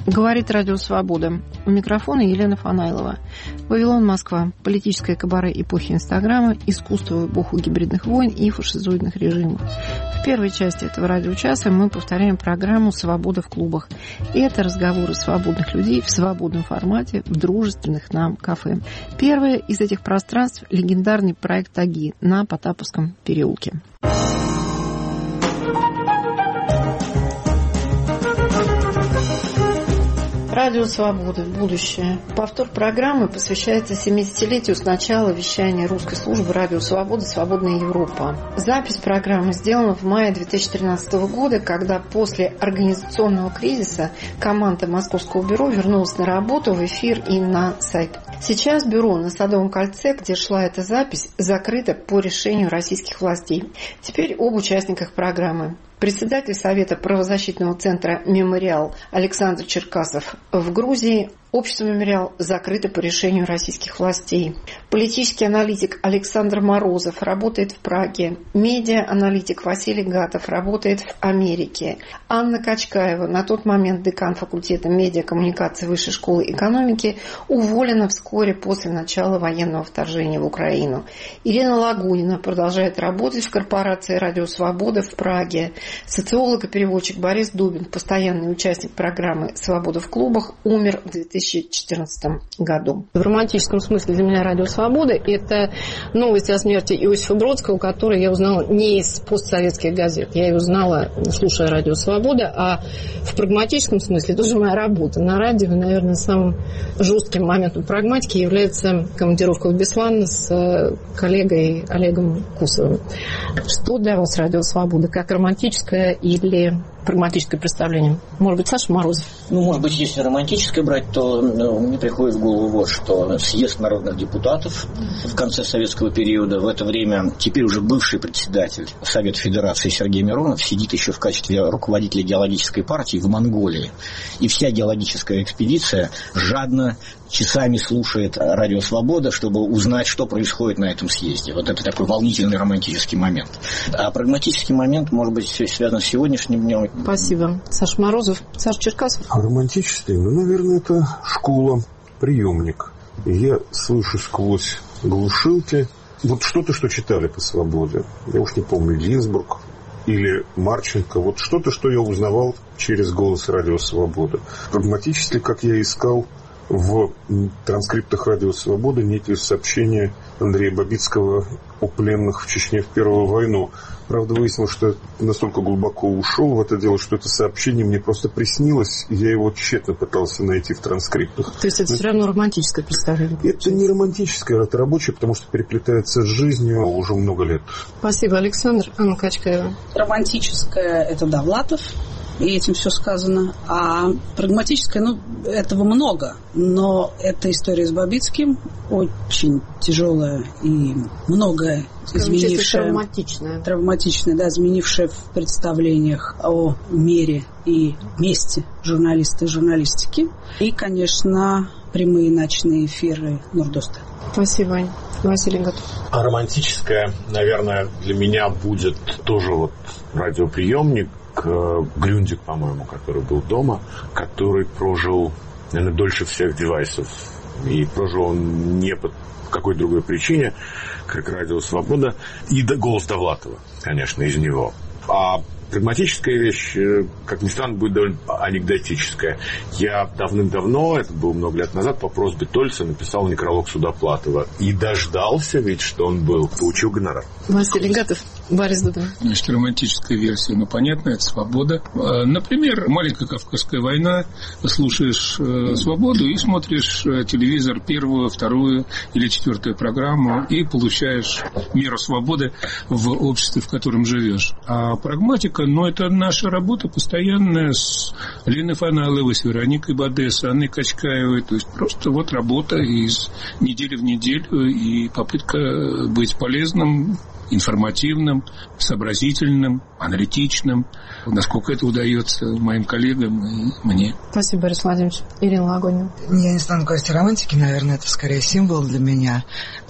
Говорит Радио Свобода. У микрофона Елена Фанайлова. Вавилон, Москва. Политическое кабаре эпохи Инстаграма, искусство в эпоху гибридных войн и фашизоидных режимов. В первой части этого радиочаса мы повторяем программу «Свобода в клубах». И это разговоры свободных людей в свободном формате в дружественных нам кафе. Первое из этих пространств – легендарный проект «Таги» на Потаповском переулке. Радио Свобода. Будущее. Повтор программы посвящается 70-летию с начала вещания русской службы Радио Свобода «Свободная Европа». Запись программы сделана в мае 2013 года, когда после организационного кризиса команда Московского бюро вернулась на работу, в эфир и на сайт. Сейчас бюро на Садовом кольце, где шла эта запись, закрыто по решению российских властей. Теперь об участниках программы. Председатель Совета правозащитного центра «Мемориал» Александр Черкасов в Грузии. Общество «Мемориал» закрыто по решению российских властей. Политический аналитик Александр Морозов работает в Праге. Медиа-аналитик Василий Гатов работает в Америке. Анна Качкаева, на тот момент декан факультета медиакоммуникации Высшей школы экономики, уволена вскоре после начала военного вторжения в Украину. Ирина Лагунина продолжает работать в корпорации «Радио Свобода» в Праге. Социолог и переводчик Борис Дубин, постоянный участник программы «Свобода в клубах», умер в 2014 году. В романтическом смысле для меня «Радио Свобода» – это новость о смерти Иосифа Бродского, которую я узнала не из постсоветских газет. Я ее узнала, слушая «Радио Свобода», а в прагматическом смысле тоже моя работа на радио. Наверное, самым жестким моментом прагматики является командировка в Беслан с коллегой Олегом Кусовым. Что для вас «Радио Свобода»? Как романтическое или прагматическое представление? Может быть, Саша Морозов? Может быть, если романтическое брать, то мне приходит в голову вот что. Съезд народных депутатов в конце советского периода, в это время теперь уже бывший председатель Совета Федерации Сергей Миронов сидит еще в качестве руководителя геологической партии в Монголии. И вся геологическая экспедиция жадно часами слушает «Радио Свобода», чтобы узнать, что происходит на этом съезде. Вот это такой волнительный романтический момент. А прагматический момент, может быть, связан с сегодняшним днем. Спасибо. Саша Морозов. Саша Черкасов. А романтический? Наверное, это школа, приемник. И я слышу сквозь глушилки вот что-то, что читали по «Свободе». Я уж не помню, Гинзбург или Марченко. Вот что-то, что я узнавал через голос «Радио Свобода». Прагматически, как я искал в транскриптах «Радио Свобода» некие сообщения Андрея Бабицкого о пленных в Чечне в Первую войну. Правда, выяснилось, что я настолько глубоко ушел в это дело, что это сообщение мне просто приснилось, и я его тщетно пытался найти в транскриптах. То есть это все равно романтическое представление? Это не романтическое, это рабочее, потому что переплетается с жизнью уже много лет. Спасибо, Александр. Анна Качкаева. Романтическое – это Довлатов. И этим все сказано. А прагматическое, этого много. Но эта история с Бабицким очень тяжелая и многое изменившая. Травматичная, да, изменившая в представлениях о мире и месте журналиста и журналистики. И, конечно, прямые ночные эфиры Нордоста. Спасибо, Ань. Василий Готов. А романтическое, наверное, для меня будет тоже вот радиоприемник, Грюндик, по-моему, который был дома, который прожил, наверное, дольше всех девайсов. И прожил он не по какой другой причине, как «Радио Свобода». И голос Довлатова, конечно, из него. А прагматическая вещь, как ни странно, будет довольно анекдотическая. Я давным-давно, это было много лет назад, по просьбе Тольца написал некролог Судоплатова. И дождался ведь, что он был, получил гонорар. Василий Гатов. Борис Дудин. Значит, романтическая версия, понятно, это «Свобода». Например, «Маленькая Кавказская война». Слушаешь «Свободу» и смотришь телевизор, первую, вторую или четвертую программу и получаешь меру свободы в обществе, в котором живешь. А прагматика, это наша работа постоянная с Леной Фанайловой, с Вероникой Баде, с Анной Качкаевой. То есть просто работа из недели в неделю и попытка быть полезным информативным, сообразительным, аналитичным. Насколько это удается моим коллегам и мне. Спасибо, Борис Владимирович. Ирина Лагунина. Я не стану говорить о романтике, наверное, это скорее символ для меня.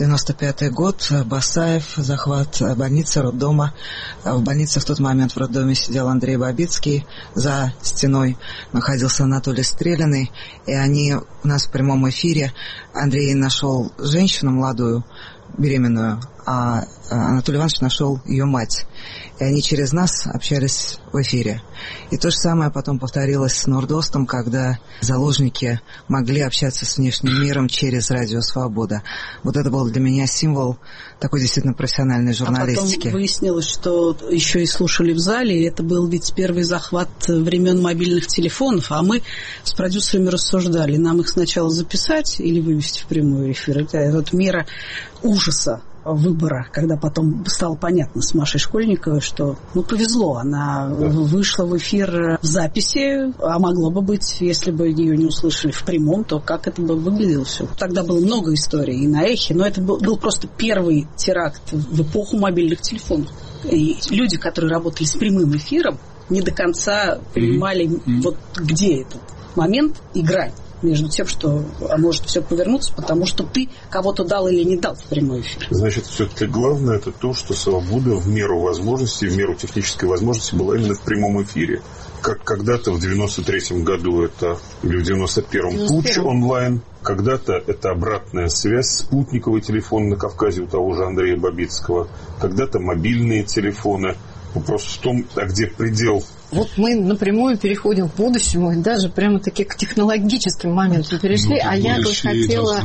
95-й год, Басаев, захват больницы, роддома. В больнице в тот момент в роддоме сидел Андрей Бабицкий, за стеной находился Анатолий Стреляный, и они у нас в прямом эфире. Андрей нашел женщину молодую, беременную, а Анатолий Иванович нашел ее мать. И они через нас общались в эфире. И то же самое потом повторилось с Нордостом, когда заложники могли общаться с внешним миром через Радио Свобода. Вот это был для меня символ такой действительно профессиональной журналистики. А потом выяснилось, что еще и слушали в зале, и это был ведь первый захват времен мобильных телефонов, а мы с продюсерами рассуждали, нам их сначала записать или вывести в прямой эфир. Это мера ужаса выбора, когда потом стало понятно с Машей Школьниковой, что повезло, она вышла в эфир в записи, а могло бы быть, если бы ее не услышали в прямом, то как это бы выглядело все. Тогда было много историй и на эхе, но это был просто первый теракт в эпоху мобильных телефонов. И люди, которые работали с прямым эфиром, не до конца понимали, вот где этот момент и грань между тем, что может все повернуться, потому что ты кого-то дал или не дал в прямой эфир. Значит, все-таки главное это то, что свобода в меру возможностей, в меру технической возможности была именно в прямом эфире. Как когда-то в 93-м году это, или в 91-м путч онлайн, когда-то это обратная связь, спутниковый телефон на Кавказе у того же Андрея Бабицкого, когда-то мобильные телефоны. Вопрос в том, где предел. Вот мы напрямую переходим к будущему, и даже прямо-таки к технологическим моментам перешли. А я бы хотела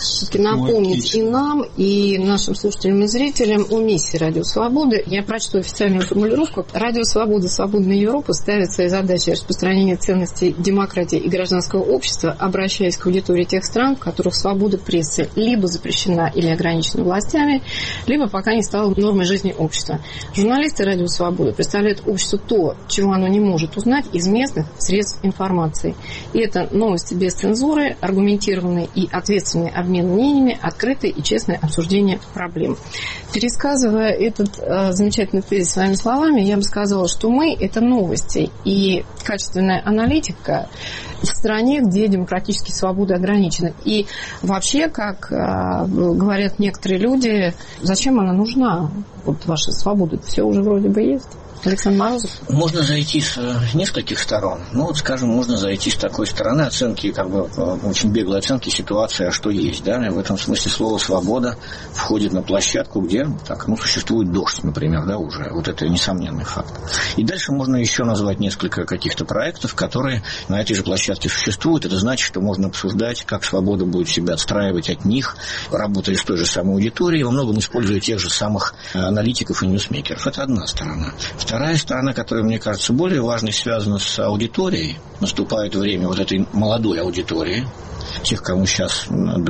напомнить и нам, и нашим слушателям и зрителям о миссии Радио Свободы. Я прочту официальную формулировку. Радио Свобода, Свободная Европа ставит своей задачей распространение ценностей демократии и гражданского общества, обращаясь к аудитории тех стран, в которых свобода прессы либо запрещена или ограничена властями, либо пока не стала нормой жизни общества. Журналисты Радио Свобода представляют обществу то, чего оно не может узнать из местных средств информации. И это новости без цензуры, аргументированный и ответственный обмен мнениями, открытое и честное обсуждение проблем. Пересказывая этот замечательный тезис своими словами, я бы сказала, что мы – это новости и качественная аналитика в стране, где демократические свободы ограничены. И вообще, как говорят некоторые люди, зачем она нужна? Вот ваша свобода, все уже вроде бы есть. Александр Морозов. Можно зайти с нескольких сторон. Скажем, можно зайти с такой стороны оценки, очень беглой оценки ситуации, а что есть. Да? В этом смысле слово «свобода» входит на площадку, где существует дождь, например, да, уже. Вот это несомненный факт. И дальше можно еще назвать несколько каких-то проектов, которые на этой же площадке существуют. Это значит, что можно обсуждать, как свобода будет себя отстраивать от них, работая с той же самой аудиторией, во многом используя тех же самых аналитиков и ньюсмейкеров. Это одна сторона. Вторая сторона, которая, мне кажется, более важной, связана с аудиторией. Наступает время вот этой молодой аудитории, тех, кому сейчас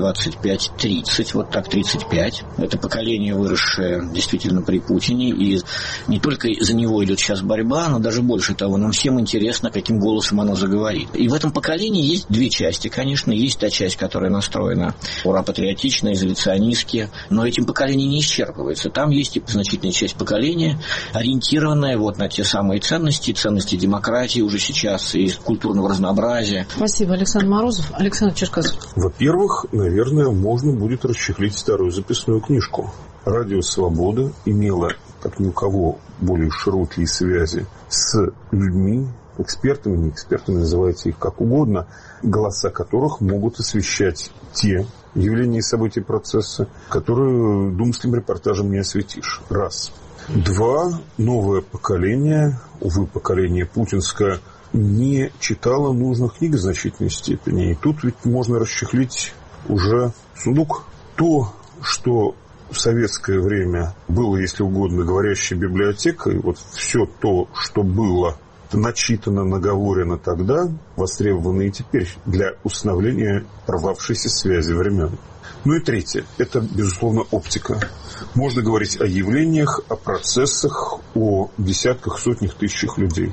25-30, вот так 35. Это поколение, выросшее действительно при Путине, и не только за него идет сейчас борьба, но даже больше того, нам всем интересно, каким голосом оно заговорит. И в этом поколении есть две части, конечно. Есть та часть, которая настроена ура-патриотично, изоляционистски, но этим поколение не исчерпывается. Там есть и значительная часть поколения, ориентированная на те самые ценности демократии уже сейчас и культурного разнообразия. Спасибо, Александр Морозов. Александр Черкасов. Во-первых, наверное, можно будет расчехлить старую записную книжку. Радио «Свобода» имело, как ни у кого, более широкие связи с людьми, экспертами, не экспертами, называйте их как угодно, голоса которых могут освещать те явления и события процесса, которые думским репортажем не осветишь. Раз. Два. Новое поколение, увы, поколение путинское, не читало нужных книг в значительной степени. И тут ведь можно расчехлить уже сундук. То, что в советское время было, если угодно, говорящей библиотекой, вот все то, что было начитано, наговорено тогда, востребовано и теперь для установления порвавшейся связи времен. И третье. Это, безусловно, оптика. Можно говорить о явлениях, о процессах, о десятках, сотнях, тысячах людей.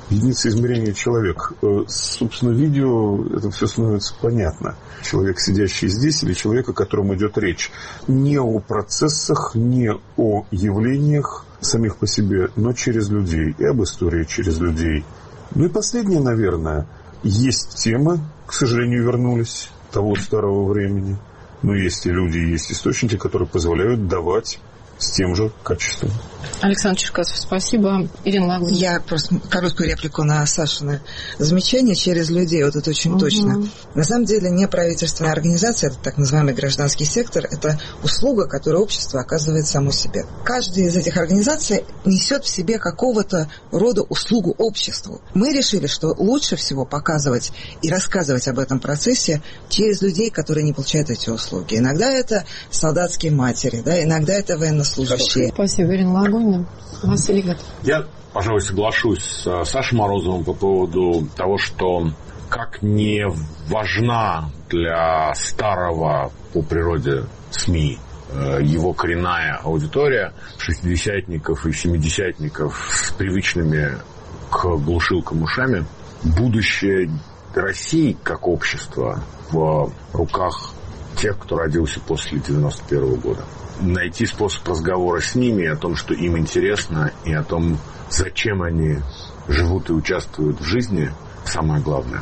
единица измерения человек. Собственно, видео, это все становится понятно. Человек, сидящий здесь, или человек, о котором идет речь. Не о процессах, не о явлениях самих по себе, но через людей. И об истории через людей. Ну и последнее, наверное, есть темы, к сожалению, вернулись того старого времени. Но есть и люди, есть источники, которые позволяют давать с тем же качеством. Александр Черкасов, спасибо. Ирина Лагунина. Я просто короткую реплику на Сашины замечание через людей. Вот это очень точно. На самом деле неправительственная организация, это так называемый гражданский сектор, это услуга, которую общество оказывает само себе. Каждая из этих организаций несет в себе какого-то рода услугу обществу. Мы решили, что лучше всего показывать и рассказывать об этом процессе через людей, которые не получают эти услуги. Иногда это солдатские матери, да, иногда это военнослужащие. Спасибо, Ирина Лагунина. Василий Гатов. Я, пожалуй, соглашусь с Сашей Морозовым по поводу того, что как не важна для старого по природе СМИ его коренная аудитория, шестидесятников и семидесятников с привычными к глушилкам ушами, будущее России как общества в руках тех, кто родился после 91 года. Найти способ разговора с ними о том, что им интересно, и о том, зачем они живут и участвуют в жизни, самое главное.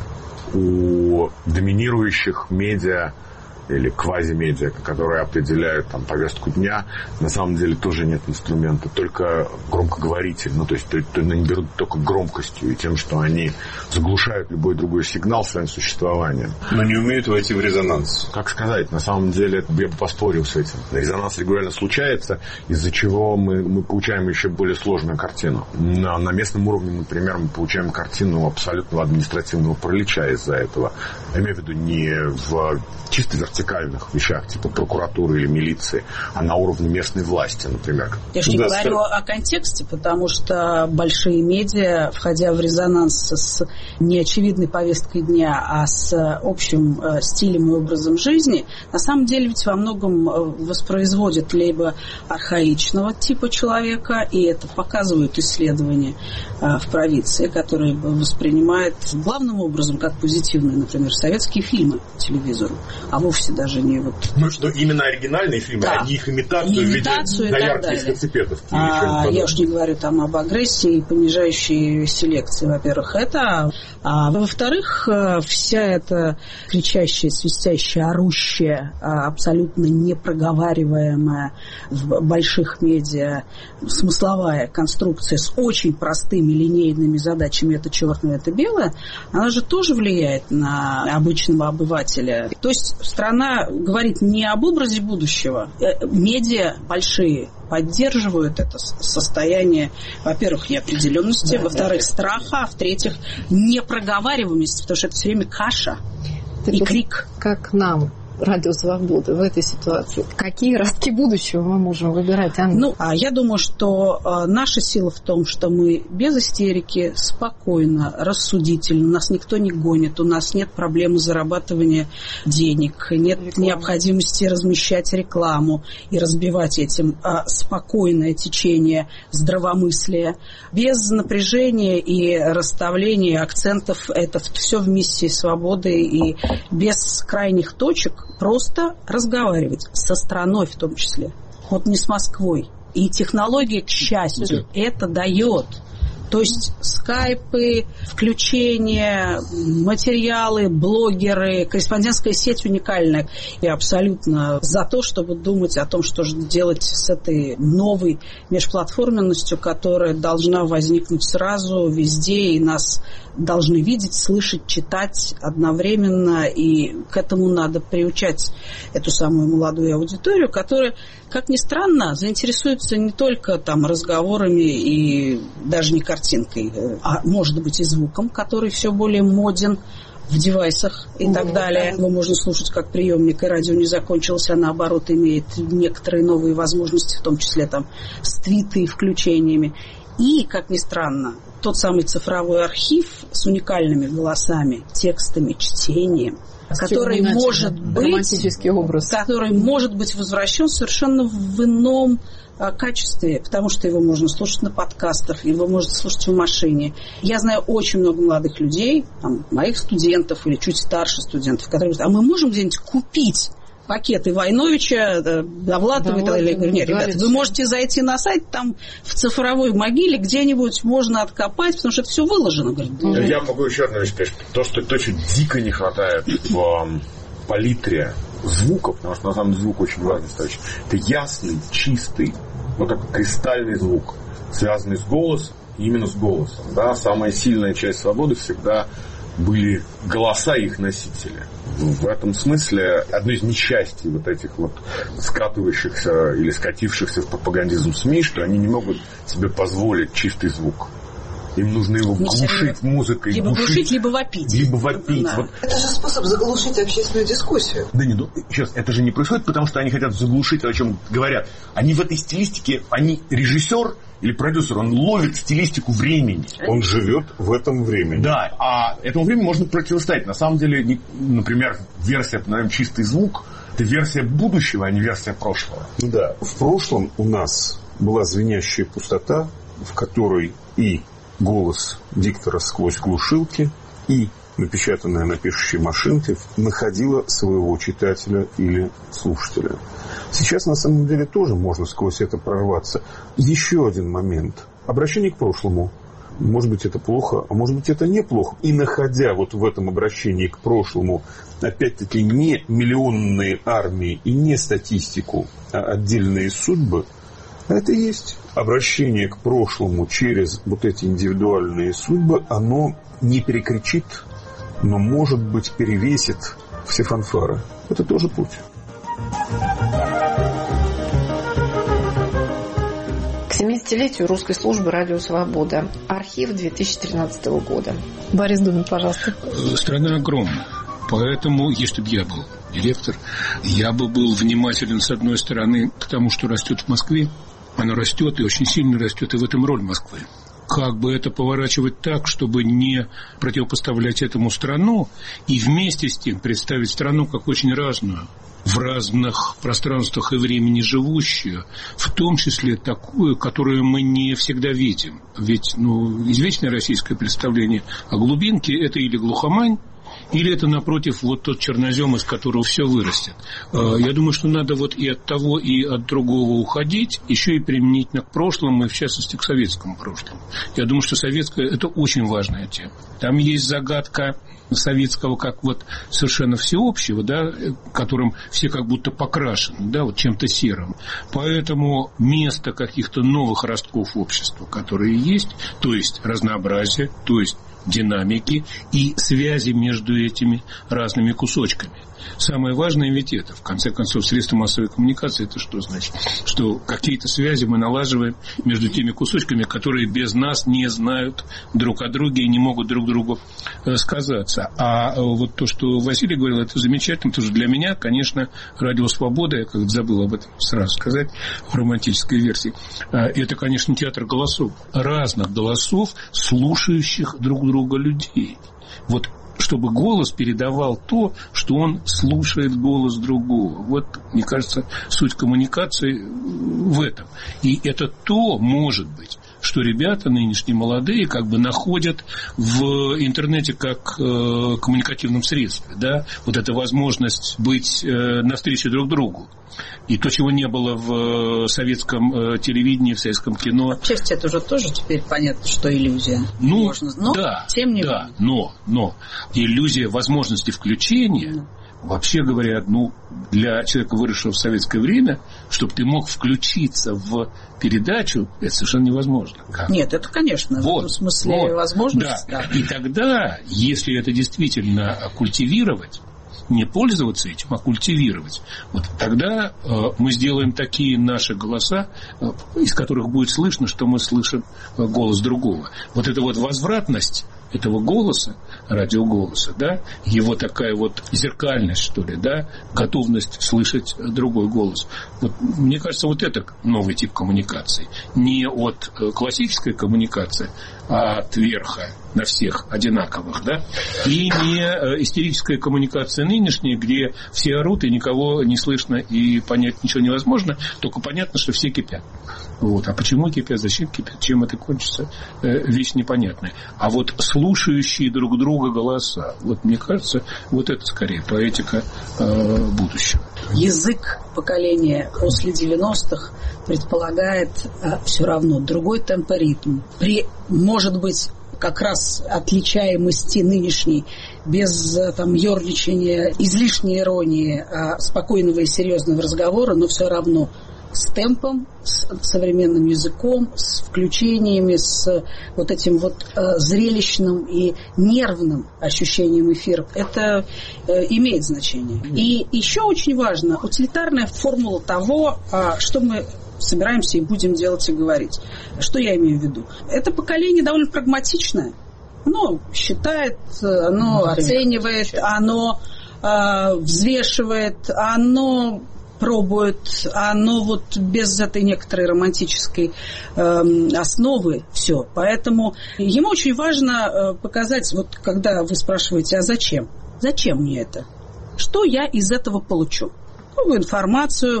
У доминирующих медиа или квазимедиа, которые определяют там повестку дня, на самом деле тоже нет инструмента, только громкоговоритель. Ну, то есть они берут только громкостью и тем, что они заглушают любой другой сигнал своим существованием. Но не умеют войти в резонанс. Как сказать, на самом деле я бы поспорил с этим. Резонанс регулярно случается, из-за чего мы получаем еще более сложную картину. На местном уровне, например, мы получаем картину абсолютного административного паралича из-за этого. Я имею в виду не в чисто вертикальных вещах, типа прокуратуры или милиции, а на уровне местной власти, например. Я же не говорю о контексте, потому что большие медиа, входя в резонанс с неочевидной повесткой дня, а с общим стилем и образом жизни, на самом деле ведь во многом воспроизводят либо архаичного типа человека, и это показывают исследования в провинции, которые воспринимают главным образом как позитивные, например, советские фильмы по телевизору, а вовсе даже не вот... Ну, что именно оригинальные фильмы, да. А не их имитацию в виде доярки из концепетов. Я уж не говорю там об агрессии и понижающей селекции, во-первых, это. А во-вторых, вся эта кричащая, свистящая, орущая, абсолютно непроговариваемая в больших медиа смысловая конструкция с очень простыми линейными задачами, это черное, это белое, она же тоже влияет на обычного обывателя. То есть страна говорит не об образе будущего. Медиа большие поддерживают это состояние, во-первых, неопределенности, во-вторых, страха, а в-третьих, непроговариваемости, потому что это все время каша и крик. Как нам, Радио Свобода, в этой ситуации? Какие ростки будущего мы можем выбирать, Анна? Я думаю, что наша сила в том, что мы без истерики, спокойно, рассудительно, нас никто не гонит, у нас нет проблемы зарабатывания денег, нет необходимости размещать рекламу и разбивать этим спокойное течение здравомыслия, без напряжения и расставления акцентов. Это все в миссии свободы и без крайних точек. Просто разговаривать со страной в том числе. Вот не с Москвой. И технология, к счастью, это дает. То есть скайпы, включения, материалы, блогеры, корреспондентская сеть уникальная. Я абсолютно за то, чтобы думать о том, что же делать с этой новой межплатформенностью, которая должна возникнуть сразу, везде, и нас должны видеть, слышать, читать одновременно. И к этому надо приучать эту самую молодую аудиторию, которая, как ни странно, заинтересуется не только там разговорами и даже не картинкой, а может быть и звуком, который все более моден в девайсах и так далее. Его можно слушать как приемник, и радио не закончилось, а наоборот имеет некоторые новые возможности, в том числе там с твиты и включениями. И, как ни странно, тот самый цифровой архив с уникальными голосами, текстами, чтением, который может быть возвращен совершенно в ином качестве, потому что его можно слушать на подкастах, его можно слушать в машине. Я знаю очень много молодых людей, там, моих студентов или чуть старше студентов, которые говорят, а мы можем где-нибудь купить пакеты Войновича, Довлатова и так далее. Я говорю, нет, ребята, вы можете зайти на сайт, там в цифровой могиле где-нибудь можно откопать, потому что это все выложено. Говорит, я могу еще одну вещь сказать. То, что дико не хватает в палитре звуков, потому что на самом деле звук очень важный, это ясный, чистый, вот такой кристальный звук, связанный с голосом, именно с голосом. Да? Самая сильная часть свободы всегда были голоса их носителей. В этом смысле одно из несчастий вот этих вот скатывающихся или скатившихся в пропагандизм СМИ, что они не могут себе позволить чистый звук. Им нужно его глушить музыкой. Либо глушить, либо вопить. Да. Вот. Это же способ заглушить общественную дискуссию. Да нет, сейчас это же не происходит, потому что они хотят заглушить, о чем говорят. Они в этой стилистике, они режиссер или продюсер, он ловит стилистику времени. Он живет в этом времени. Да, а этому времени можно противостоять. На самом деле, например, версия, наверное, чистый звук, это версия будущего, а не версия прошлого. Да, в прошлом у нас была звенящая пустота, в которой и голос диктора сквозь глушилки, и напечатанная на пишущей машинке находила своего читателя или слушателя. Сейчас, на самом деле, тоже можно сквозь это прорваться. Еще один момент. Обращение к прошлому. Может быть, это плохо, а может быть, это неплохо. И находя вот в этом обращении к прошлому, опять-таки, не миллионные армии и не статистику, а отдельные судьбы, это и есть обращение к прошлому через вот эти индивидуальные судьбы, оно не перекричит, но, может быть, перевесит все фанфары. Это тоже путь. К 70-летию русской службы «Радио Свобода». Архив 2013 года. Борис Думин, пожалуйста. Страна огромная. Поэтому, если бы я был директор, я бы был внимателен, с одной стороны, к тому, что растет в Москве. Оно растет и очень сильно растет, и в этом роль Москвы. Как бы это поворачивать так, чтобы не противопоставлять этому страну и вместе с тем представить страну как очень разную, в разных пространствах и времени живущую, в том числе такую, которую мы не всегда видим. Ведь извечное российское представление о глубинке – это или глухомань, или это, напротив, вот тот чернозем, из которого все вырастет. Я думаю, что надо вот и от того, и от другого уходить, еще и применительно к прошлому, и в частности к советскому прошлому. Я думаю, что советское – это очень важная тема. Там есть загадка советского как вот совершенно всеобщего, да, которым все как будто покрашены, да, вот чем-то серым. Поэтому место каких-то новых ростков общества, которые есть, то есть разнообразие, то есть динамики и связи между этими разными кусочками. Самое важное ведь это, в конце концов, средства массовой коммуникации, это что значит? Что какие-то связи мы налаживаем между теми кусочками, которые без нас не знают друг о друге и не могут друг другу сказаться. А вот то, что Василий говорил, это замечательно, потому что для меня, конечно, «Радио Свобода», я как-то забыл об этом сразу сказать, в романтической версии, это, конечно, театр голосов, разных голосов, слушающих друг друга людей. Вот чтобы голос передавал то, что он слушает голос другого. Вот, мне кажется, суть коммуникации в этом. И это то, может быть, что ребята нынешние молодые как бы находят в интернете как коммуникативном средстве. Да? Вот эта возможность быть навстречу друг другу. И то, чего не было в советском телевидении, в советском кино. Отчасти это уже тоже теперь понятно, что иллюзия. Можно, но, да, тем не менее. Но иллюзия возможности включения, вообще говоря, для человека, выросшего в советское время, чтобы ты мог включиться в передачу, это совершенно невозможно. Как? Нет, это, конечно, в этом смысле возможность. Да. И тогда, если это действительно культивировать, не пользоваться этим, а культивировать. Вот тогда мы сделаем такие наши голоса, из которых будет слышно, что мы слышим голос другого. Вот эта вот возвратность этого голоса, радиоголоса, да, его такая вот зеркальность, что ли, да, готовность слышать другой голос. Вот, мне кажется, вот это новый тип коммуникации. Не от классической коммуникации, от верха на всех одинаковых, да, и не истерическая коммуникация нынешняя, где все орут, и никого не слышно, и понять ничего невозможно, только понятно, что все кипят. Вот. А почему кипят, зачем кипят, чем это кончится, вещь непонятная. А вот слушающие друг друга голоса, вот мне кажется, вот это скорее поэтика будущего. Язык поколения после 90-х предполагает все равно другой темпоритм. При, может быть, как раз отличаемости нынешней, без там ерничания, излишней иронии, спокойного и серьезного разговора, но все равно с темпом, с современным языком, с включениями, с вот этим вот зрелищным и нервным ощущением эфира. Это имеет значение. И еще очень важно утилитарная формула того, что мы собираемся и будем делать и говорить. Что я имею в виду? Это поколение довольно прагматичное. Оно считает, оно оценивает, оно взвешивает, оно пробует, оно вот без этой некоторой романтической основы все. Поэтому ему очень важно показать, вот когда вы спрашиваете, а зачем? Зачем мне это? Что я из этого получу? Новую информацию,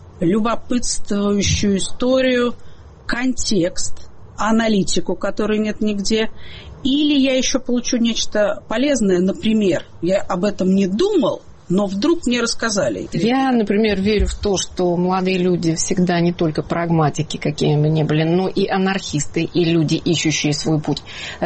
любопытствующую историю, контекст, аналитику, которой нет нигде. Или я еще получу нечто полезное, например, я об этом не думал, но вдруг мне рассказали. Я, например, верю в то, что молодые люди всегда не только прагматики, какими бы ни были, но и анархисты, и люди, ищущие свой путь.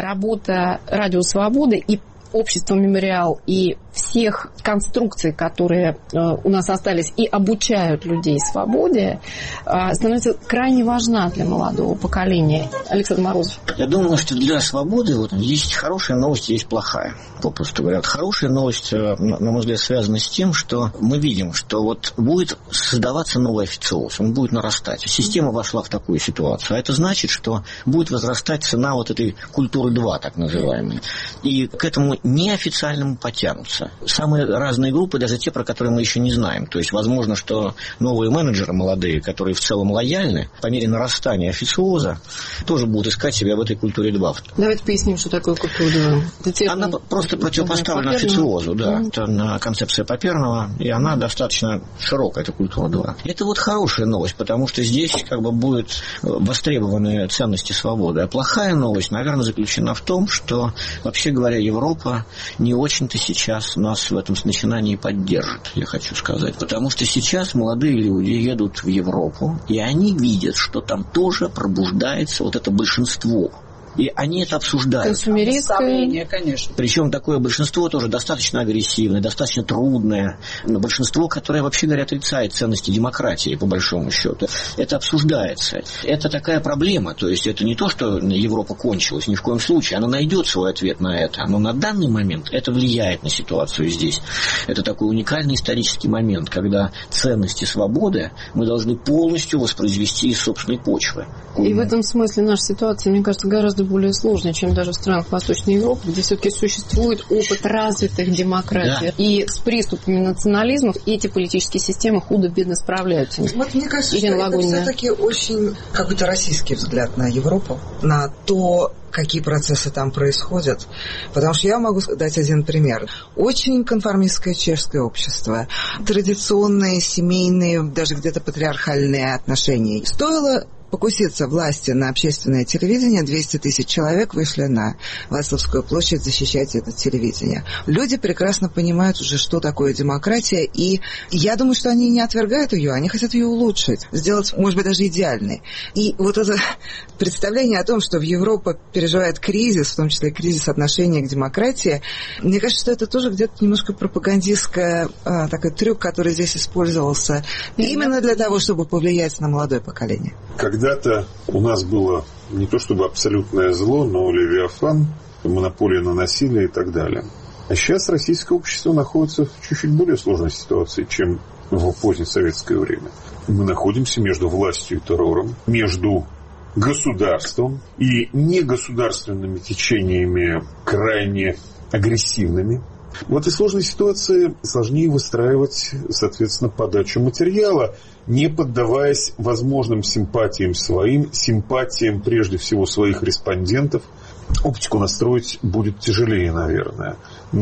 Работа «Радио Свободы» и общество «Мемориал», и всех конструкций, которые у нас остались и обучают людей свободе, становится крайне важна для молодого поколения. Александр Морозов. Я думаю, что для свободы вот, есть хорошая новость, есть плохая. Попросту говоря, хорошая новость, на мой взгляд, связана с тем, что мы видим, что вот будет создаваться новый официоз, он будет нарастать. Система вошла в такую ситуацию. А это значит, что будет возрастать цена вот этой культуры 2, так называемой. И к этому неофициальному потянутся самые разные группы, даже те, про которые мы еще не знаем. То есть, возможно, что новые менеджеры молодые, которые в целом лояльны, по мере нарастания официоза, тоже будут искать себя в этой культуре 2. Давайте поясним, что такое культура 2. Она просто противопоставлена официозу, да. Это концепция Паперного, и она достаточно широкая, эта культура 2. Это вот хорошая новость, потому что здесь как бы будут востребованы ценности свободы. А плохая новость, наверное, заключена в том, что, вообще говоря, Европа не очень-то сейчас нас в этом начинании поддержит, я хочу сказать. Потому что сейчас молодые люди едут в Европу, и они видят, что там тоже пробуждается вот это большинство. И они это обсуждают. Консумеристское, конечно. Причем такое большинство тоже достаточно агрессивное, достаточно трудное. Но большинство, которое, вообще говоря, отрицает ценности демократии, по большому счету. Это обсуждается. Это такая проблема. То есть это не то, что Европа кончилась, ни в коем случае. Она найдет свой ответ на это. Но на данный момент это влияет на ситуацию здесь. Это такой уникальный исторический момент, когда ценности свободы мы должны полностью воспроизвести из собственной почвы. И в этом смысле наша ситуация, мне кажется, гораздо более сложная, чем даже в странах Восточной Европы, где все-таки существует опыт развитых демократий. Да. И с приступами национализмов эти политические системы худо-бедно справляются. Вот мне кажется, что это все-таки очень какой-то российский взгляд на Европу, на то, какие процессы там происходят. Потому что я могу дать один пример. Очень конформистское чешское общество, традиционные, семейные, даже где-то патриархальные отношения. Стоило покуситься власти на общественное телевидение, 200 тысяч человек вышли на Вацлавскую площадь защищать это телевидение. Люди прекрасно понимают уже, что такое демократия, и я думаю, что они не отвергают ее, они хотят ее улучшить, сделать, может быть, даже идеальной. И вот это представление о том, что в Европе переживает кризис, в том числе кризис отношения к демократии, мне кажется, что это тоже где-то немножко пропагандистский такой трюк, который здесь использовался именно для того, чтобы повлиять на молодое поколение. Когда-то у нас было не то чтобы абсолютное зло, но левиафан, монополия на насилие и так далее. А сейчас российское общество находится в чуть-чуть более сложной ситуации, чем в позднесоветское время. Мы находимся между властью и террором, между государством и негосударственными течениями крайне агрессивными. В этой сложной ситуации сложнее выстраивать, соответственно, подачу материала, не поддаваясь возможным симпатиям своим, симпатиям прежде всего своих респондентов, Оптику настроить будет тяжелее, наверное.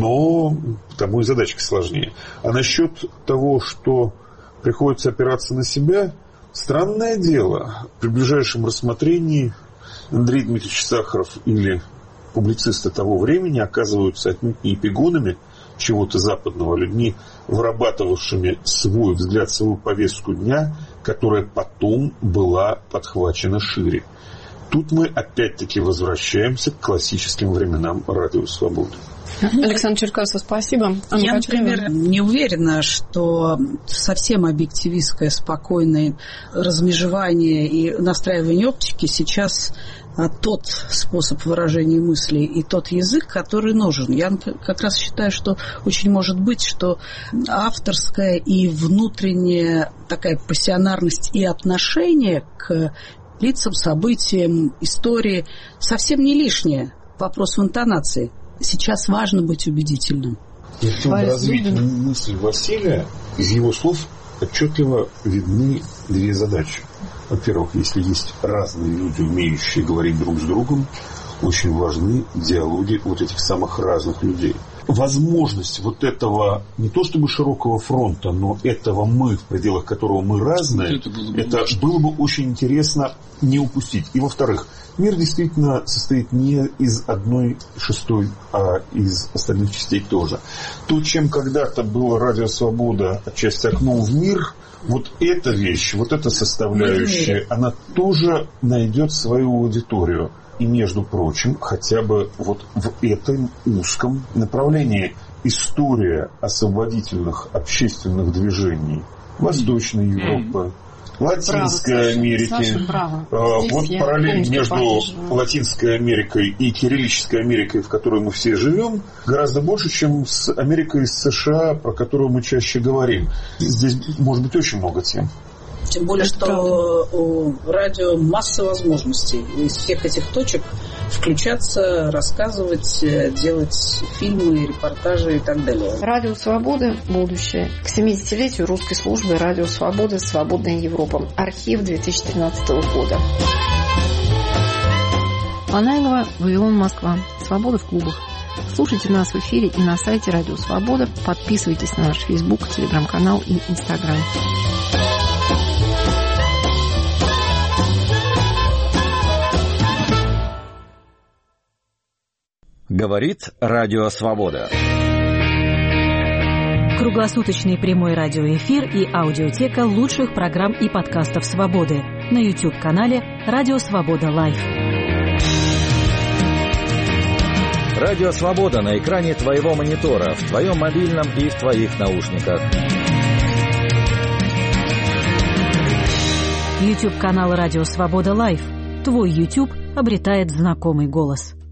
Но тому и задачка сложнее. А насчет того, что приходится опираться на себя, странное дело. При ближайшем рассмотрении Андрей Дмитриевич Сахаров или публицисты того времени оказываются отнюдь не эпигонами чего-то западного, людьми, вырабатывавшими свой взгляд, свою повестку дня, которая потом была подхвачена шире. Тут мы опять-таки возвращаемся к классическим временам Радио Свободы. Александр Черкасов, спасибо. Я, например, не уверена, что совсем объективистское, спокойное размежевание и настраивание оптики сейчас тот способ выражения мыслей и тот язык, который нужен. Я как раз считаю, что очень может быть, что авторская и внутренняя такая пассионарность и отношение к лицам, событиям, истории совсем не лишнее. Вопрос в интонации. Сейчас важно быть убедительным. Я хотел бы развить мысль Василия. Из его слов отчетливо видны две задачи. Во-первых, если есть разные люди, умеющие говорить друг с другом, очень важны диалоги вот этих самых разных людей. Возможность вот этого, не то чтобы широкого фронта, но этого мы, в пределах которого мы разные, это было бы очень интересно не упустить. И во-вторых, мир действительно состоит не из 1/6, а из остальных частей тоже. То, чем когда-то было Радио Свобода, отчасти окном в мир, вот эта вещь, вот эта составляющая, она тоже найдет свою аудиторию. И, между прочим, хотя бы вот в этом узком направлении история освободительных общественных движений Восточной Европы, Латинской Америки. Вот параллель между Латинской Америкой и Кириллической Америкой, в которой мы все живем, гораздо больше, чем с Америкой и США, про которую мы чаще говорим. Здесь может быть очень много тем. Тем более, что у радио масса возможностей. Из всех этих точек включаться, рассказывать, делать фильмы, репортажи и так далее. Радио Свобода. Будущее. К 70-летию русской службы Радио Свобода. Свободная Европа. Архив 2013 года. Панайлова, Вавилон, Москва. Свобода в клубах. Слушайте нас в эфире и на сайте Радио Свобода. Подписывайтесь на наш Facebook, Телеграм-канал и Инстаграм. Говорит Радио Свобода. Круглосуточный прямой радиоэфир и аудиотека лучших программ и подкастов «Свободы» на YouTube-канале «Радио Свобода Лайв». Радио Свобода на экране твоего монитора, в твоем мобильном и в твоих наушниках. YouTube-канал «Радио Свобода Лайв». Твой YouTube обретает знакомый голос.